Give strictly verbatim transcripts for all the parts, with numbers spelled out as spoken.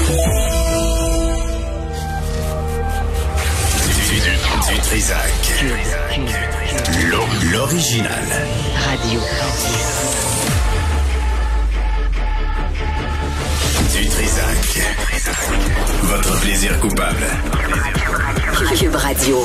Du, du Trisac. L'original. Radio. Du Trisac. Votre plaisir coupable. Cube Radio.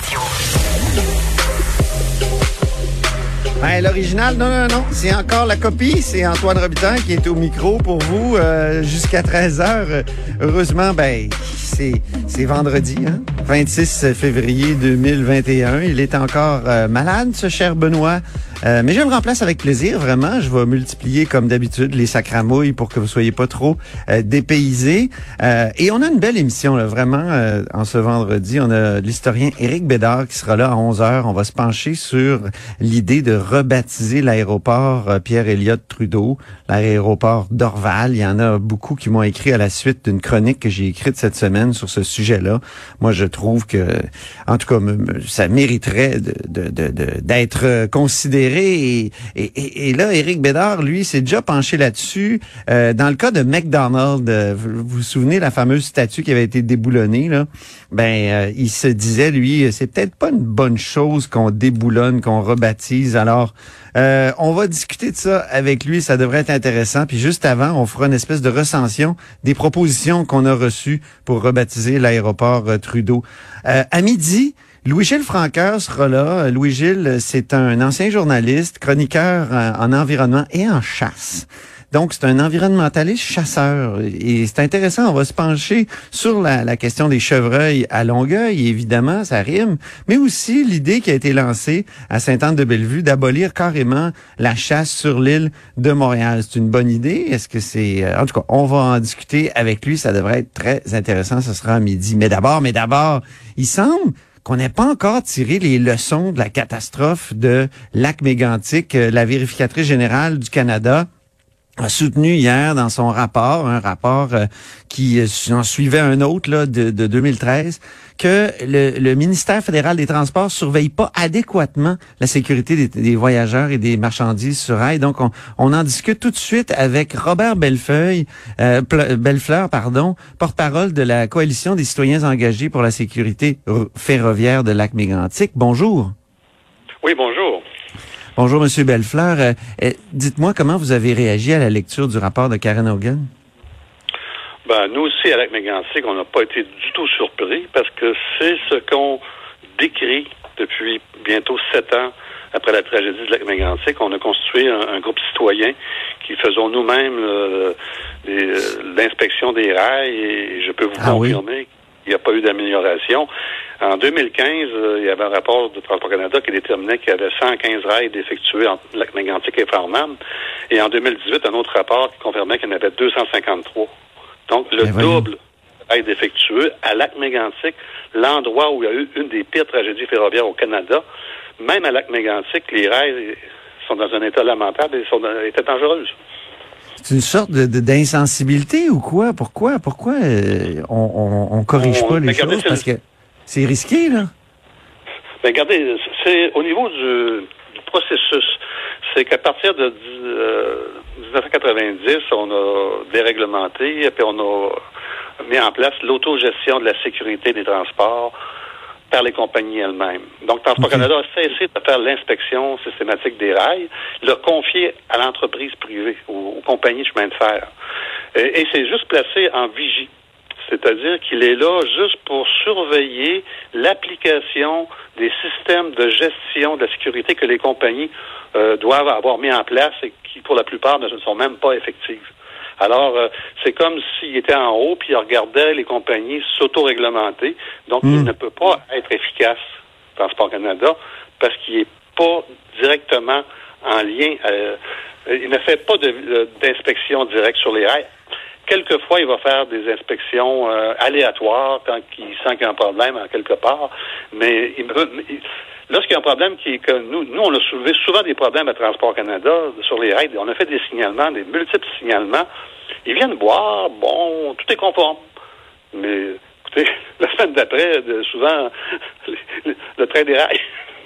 Ben, l'original, non, non, non, c'est encore la copie. C'est Antoine Robitaille qui est au micro pour vous euh, jusqu'à treize heures. Heureusement, ben, c'est, c'est vendredi, hein? vingt-six février deux mille vingt et un. Il est encore euh, malade, ce cher Benoît. Euh, mais je le remplace avec plaisir, vraiment. Je vais multiplier, comme d'habitude, les sacramouilles pour que vous soyez pas trop euh, dépaysés. Euh, et on a une belle émission, là, vraiment, euh, en ce vendredi. On a l'historien Éric Bédard qui sera là à onze heures. On va se pencher sur l'idée de rebaptiser l'aéroport euh, Pierre-Éliott Trudeau, l'aéroport d'Orval. Il y en a beaucoup qui m'ont écrit à la suite d'une chronique que j'ai écrite cette semaine sur ce sujet-là. Moi, je trouve que, en tout cas, me, me, ça mériterait de, de, de, de, d'être considéré. Et, et, et là, Éric Bédard, lui, s'est déjà penché là-dessus. Euh, dans le cas de McDonald's, euh, vous vous souvenez la fameuse statue qui avait été déboulonnée, là? Ben, euh, il se disait, lui, c'est peut-être pas une bonne chose qu'on déboulonne, qu'on rebaptise. Alors, euh, on va discuter de ça avec lui. Ça devrait être intéressant. Puis juste avant, on fera une espèce de recension des propositions qu'on a reçues pour rebaptiser l'aéroport euh, Trudeau. Euh, à midi, Louis-Gilles Francoeur sera là. Louis-Gilles, c'est un ancien journaliste, chroniqueur en environnement et en chasse. Donc, c'est un environnementaliste chasseur. Et c'est intéressant, on va se pencher sur la, la question des chevreuils à Longueuil, évidemment, ça rime, mais aussi l'idée qui a été lancée à Sainte-Anne-de-Bellevue d'abolir carrément la chasse sur l'île de Montréal. C'est une bonne idée? Est-ce que c'est... En tout cas, on va en discuter avec lui. Ça devrait être très intéressant. Ce sera à midi. Mais d'abord, mais d'abord, il semble qu'on n'ait pas encore tiré les leçons de la catastrophe de Lac-Mégantic. La vérificatrice générale du Canada a soutenu hier dans son rapport, un rapport euh, qui en suivait un autre là, de, de deux mille treize, que le, le ministère fédéral des Transports surveille pas adéquatement la sécurité des, des voyageurs et des marchandises sur rail. Donc, on, on en discute tout de suite avec Robert Bellefeuille, euh, Bellefleur, pardon, porte-parole de la Coalition des citoyens engagés pour la sécurité ferroviaire de Lac-Mégantic. Bonjour. Oui, bonjour. Bonjour, Monsieur Bellefleur. Euh, euh, dites-moi comment vous avez réagi à la lecture du rapport de Karen Hogan? Ben, nous aussi, à Lac-Mégantic, on n'a pas été du tout surpris parce que c'est ce qu'on décrit depuis bientôt sept ans après la tragédie de Lac-Mégantic. On a constitué un, un groupe citoyen qui faisons nous-mêmes euh, les, l'inspection des rails et je peux vous ah, confirmer oui. qu'il n'y a pas eu d'amélioration. En deux mille quinze, euh, il y avait un rapport de Transport Canada qui déterminait qu'il y avait cent quinze rails d'effectués entre Lac-Mégantic et Farnham. Et en deux mille dix-huit, un autre rapport qui confirmait qu'il y en avait deux cent cinquante-trois. Donc, le Mais double de rails d'effectueux à Lac-Mégantic, l'endroit où il y a eu une des pires tragédies ferroviaires au Canada. Même à Lac-Mégantic, les rails sont dans un état lamentable et sont dans, étaient dangereuses. C'est une sorte de, de, d'insensibilité ou quoi? Pourquoi? Pourquoi euh, on, on, on corrige on, pas les choses? Parce que c'est risqué, là. Ben, regardez, c'est au niveau du, du processus. C'est qu'à partir de euh, dix-neuf cent quatre-vingt-dix, on a déréglementé et puis on a mis en place l'autogestion de la sécurité des transports par les compagnies elles-mêmes. Donc, Transport okay. Canada a cessé de faire l'inspection systématique des rails, l'a confié à l'entreprise privée, aux, aux compagnies de chemin de fer. Et, et c'est juste placé en vigie. C'est-à-dire qu'il est là juste pour surveiller l'application des systèmes de gestion de la sécurité que les compagnies euh, doivent avoir mis en place et qui, pour la plupart, ne sont même pas effectives. Alors, euh, c'est comme s'il était en haut puis il regardait les compagnies s'auto-réglementer. Donc, mmh. il ne peut pas être efficace, Transport Canada, parce qu'il n'est pas directement en lien. Euh, il ne fait pas de, d'inspection directe sur les rails. Quelquefois, il va faire des inspections euh, aléatoires quand il sent qu'il y a un problème en quelque part. Mais il, il, lorsqu'il y a un problème qui est que nous, nous, on a soulevé souvent des problèmes à Transport Canada sur les rails. On a fait des signalements, des multiples signalements. Ils viennent voir, bon, tout est conforme. Mais écoutez, la semaine d'après, de, souvent, le, le train des rails.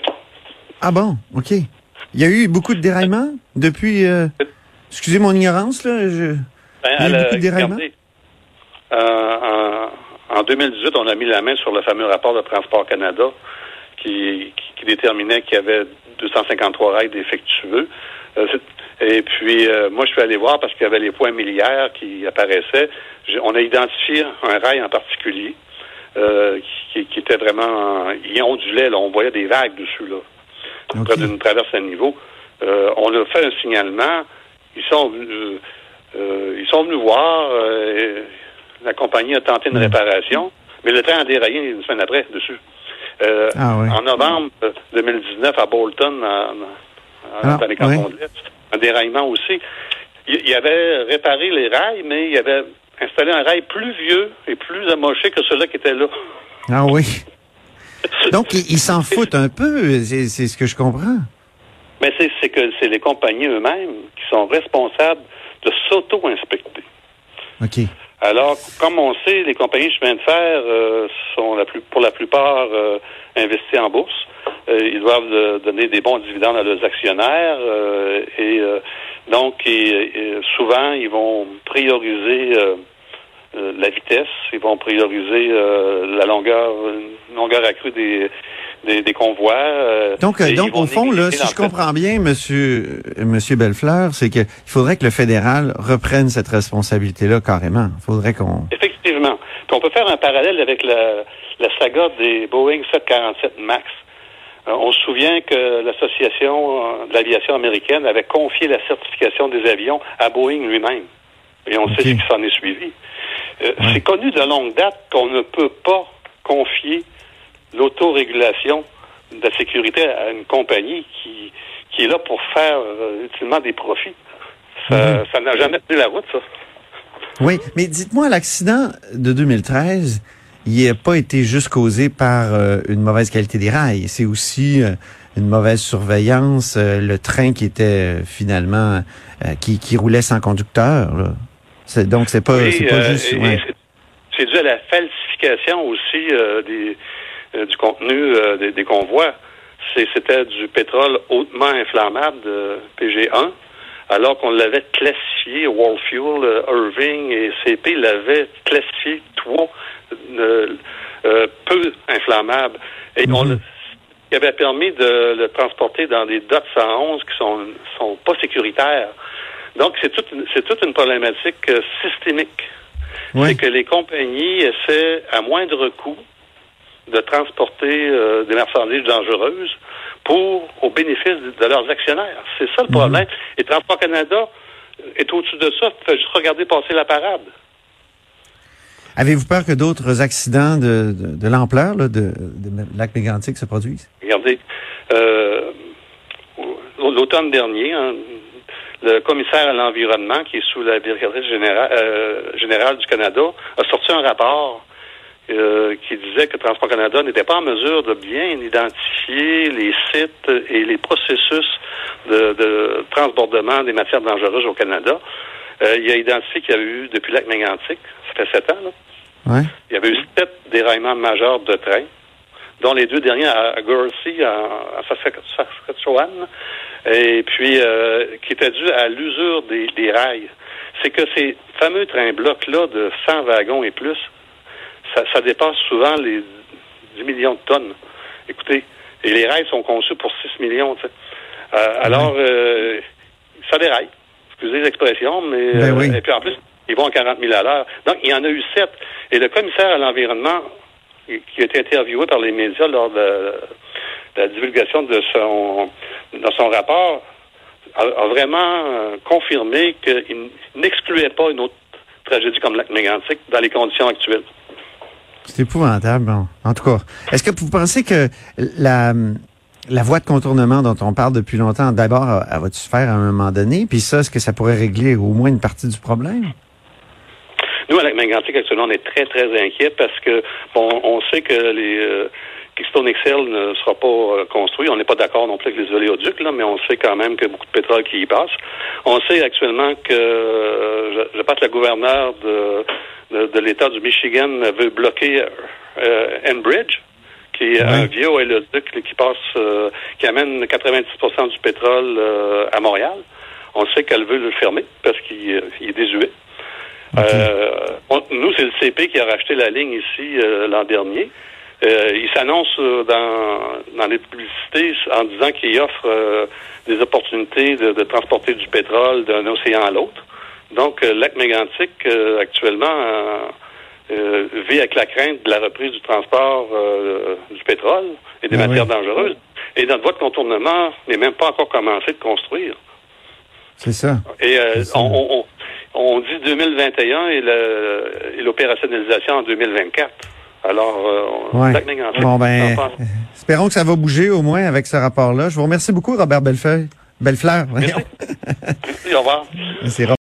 Ah bon, OK. Il y a eu beaucoup de déraillements depuis... Euh, excusez mon ignorance, là. Je... Ben, il y a eu beaucoup de déraillements? Euh, deux mille dix-huit, on a mis la main sur le fameux rapport de Transport Canada qui, qui, qui déterminait qu'il y avait deux cent cinquante-trois rails défectueux. Euh, et puis, euh, moi, je suis allé voir parce qu'il y avait les points milliaires qui apparaissaient. J'ai, on a identifié un rail en particulier euh, qui, qui était vraiment... Il ondulait, là, on voyait des vagues dessus, là, okay. près d'une traverse à niveau. Euh, on a fait un signalement. Ils sont venus, euh, ils sont venus voir. Euh, la compagnie a tenté une mmh. réparation, mais le train a déraillé une semaine après dessus. Euh, ah, oui. En novembre deux mille dix-neuf, à Bolton, en, en, ah, dans les cantons oui. de l'Est, un déraillement aussi. Il, il avait réparé les rails, mais il avait installé un rail plus vieux et plus amoché que ceux-là qui étaient là. Ah oui. Donc, ils, ils s'en foutent un peu, c'est, c'est ce que je comprends. Mais c'est, c'est que c'est les compagnies eux-mêmes qui sont responsables de s'auto-inspecter. OK. Alors, comme on sait, les compagnies de chemin de fer euh, sont la plus, pour la plupart euh, investies en bourse. Euh, ils doivent euh, donner des bons dividendes à leurs actionnaires euh, et euh, donc et, et souvent ils vont prioriser euh, euh, la vitesse, ils vont prioriser euh, la longueur, une longueur accrue des Des, des convois. Euh, donc, euh, donc au fond, là, si je comprends bien, Monsieur Monsieur Bellefleur, c'est que il faudrait que le fédéral reprenne cette responsabilité-là carrément. Il faudrait qu'on... Effectivement. Puis on peut faire un parallèle avec la, la saga des Boeing sept cent quarante-sept MAX. Euh, on se souvient que l'Association de l'aviation américaine avait confié la certification des avions à Boeing lui-même. Et on okay. sait ce qui s'en est suivi. Euh, ouais. C'est connu de longue date qu'on ne peut pas confier l'autorégulation de la sécurité à une compagnie qui, qui est là pour faire euh, utilement des profits. Ça, mm-hmm. ça n'a jamais tenu la route, ça. Oui, mais dites-moi, l'accident de deux mille treize, il n'a pas été juste causé par euh, une mauvaise qualité des rails. C'est aussi euh, une mauvaise surveillance, euh, le train qui était euh, finalement, euh, qui, qui roulait sans conducteur. Là. C'est, donc, c'est pas, oui, c'est pas euh, juste... Et, ouais. et c'est, c'est dû à la falsification aussi euh, des... du contenu euh, des, des convois. C'est, c'était du pétrole hautement inflammable de P G un, alors qu'on l'avait classifié, World Fuel, euh, Irving et C P l'avaient classifié trois euh, euh, peu inflammables. Et mm-hmm. on le, qui avait permis de le transporter dans des D O T cent onze qui sont sont pas sécuritaires. Donc, c'est toute une, c'est toute une problématique euh, systémique. Oui. C'est que les compagnies essaient, à moindre coût, de transporter euh, des marchandises dangereuses pour au bénéfice de, de leurs actionnaires. C'est ça le problème. Mmh. Et Transport Canada est au-dessus de ça. Tu fais juste regarder passer la parade. Avez-vous peur que d'autres accidents de, de, de l'ampleur là, de, de lac Mégantic se produisent? Regardez, euh, l'automne dernier, hein, le commissaire à l'environnement, qui est sous la directrice générale, euh, générale du Canada, a sorti un rapport Euh, qui disait que Transport Canada n'était pas en mesure de bien identifier les sites et les processus de, de transbordement des matières dangereuses au Canada. Euh, il a identifié qu'il y avait eu, depuis le lac Mégantic, ça fait sept ans, là, ouais. il y avait eu sept déraillements majeurs de trains, dont les deux derniers à, à Guernsey, en Saskatchewan, et puis euh, qui étaient dus à l'usure des, des rails. C'est que ces fameux trains-blocs-là de cent wagons et plus, Ça, ça dépasse souvent les dix millions de tonnes. Écoutez, et les rails sont conçus pour six millions, tu sais. Euh, alors, euh, ça déraille. Excusez l'expression, mais... Ben oui. euh, et puis en plus, ils vont à quarante mille à l'heure. Donc, il y en a eu sept. Et le commissaire à l'environnement, qui a été interviewé par les médias lors de, de la divulgation de son, de son rapport, a, a vraiment euh, confirmé qu'il n'excluait pas une autre tragédie comme le lac Mégantic dans les conditions actuelles. C'est épouvantable. Bon. En tout cas, est-ce que vous pensez que la, la voie de contournement dont on parle depuis longtemps, d'abord, elle va-tu se faire à un moment donné? Puis ça, est-ce que ça pourrait régler au moins une partie du problème? Nous, à Lac-Mégantic, actuellement, on est très, très inquiets parce que, bon, on sait que les euh, Keystone X L ne sera pas euh, construit. On n'est pas d'accord non plus avec les oléoducs, là, mais on sait quand même qu'il y a beaucoup de pétrole qui y passe. On sait actuellement que, euh, je, je pense que le gouverneur de... De, de l'État du Michigan veut bloquer euh, Enbridge, qui est oui. un vieux oléoduc qui passe, euh, qui amène quatre-vingt-dix pour cent du pétrole euh, à Montréal. On sait qu'elle veut le fermer parce qu'il il est désuet. Okay. Euh, on, nous, c'est le C P qui a racheté la ligne ici euh, l'an dernier. Euh, il s'annonce euh, dans, dans les publicités en disant qu'il offre euh, des opportunités de, de transporter du pétrole d'un océan à l'autre. Donc, euh, Lac Mégantic, euh, actuellement, euh, euh, vit avec la crainte de la reprise du transport euh, du pétrole et des ah matières oui. dangereuses. Et notre voie de contournement n'est même pas encore commencé de construire. C'est ça. Et euh, C'est ça. on, on, on dit deux mille vingt et un et, le, et l'opérationnalisation en deux mille vingt-quatre. Alors, euh, ouais. Lac Mégantic, bon, ben, espérons que ça va bouger au moins avec ce rapport-là. Je vous remercie beaucoup, Robert Bellefeuille. Bellefleur. Merci. Merci, au revoir. C'est